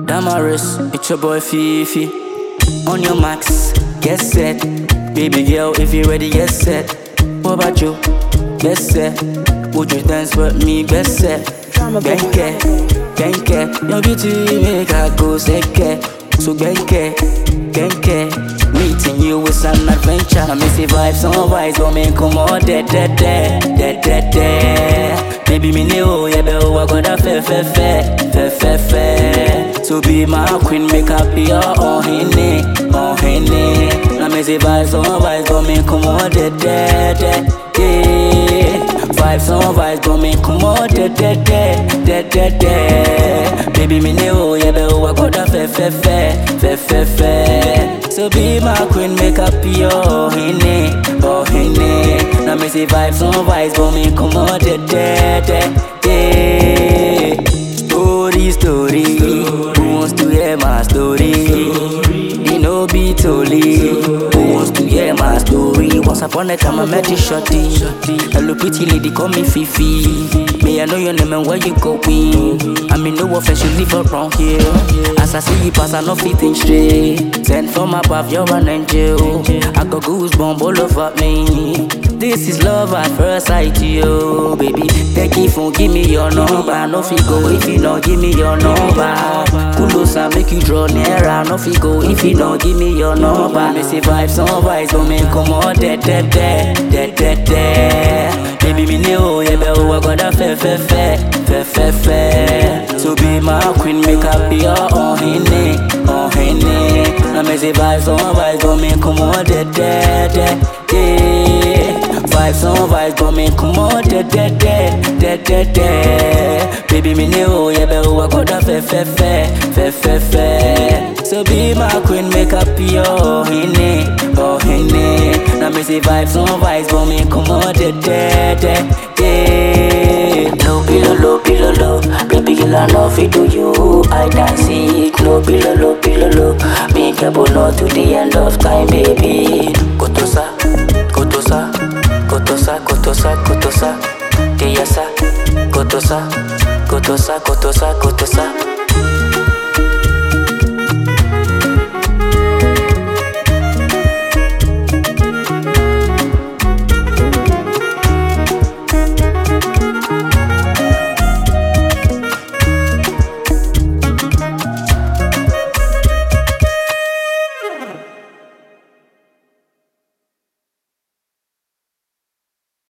Damaris, it's your boy Fifi. On your marks, get set. Baby girl, if you ready, get set. What about you? Get set. Would you dance with me? Get set. Genke, genke. Your beauty make I go seke. So genke, genke. Meeting you was an adventure. I miss the vibes on vibes, but me come on dead. Baby me know, yeah, but I got a fe. So be my queen, make up be your own henny. Now me say vibes on vibes, but me come on dead. Vibes on vibes, but me come on dead. Baby me know, yeah, but I got a fe. So be my queen, make up your henny. Now me say vibes on vibes, but me come on dead. Story. Who wants to hear my story? It no be totally. Who wants to hear my story? Once upon a time I met you shorty. Hello pretty lady, call me Fifi. May I know your name and where you going? I mean no offense, you live around here. As I see you pass, I know fitting straight. Sent from above, you're an angel. I got goosebumps all over me. This is love at first sight, yo, baby. Take it phone, give me your number. No fi go if you don't give me your number. Kulosa make you draw nearer. No fi go if you don't give me your number. Me say vibes on vibes, but me come on dead. Baby me know, yeah, but I got a fe. So be my queen, make up be your own henny. Now me say vibes on vibes, but me come on dead. Vibes on vibes, but me come on dead. Baby me know, yeah, but I got a fe. So be my queen, make up your henny. Now me say vibes on vibes, but me come on dead. Low, below. Baby girl, I know fi do you. I can see it. Low, below. Me double no to the end of time, baby.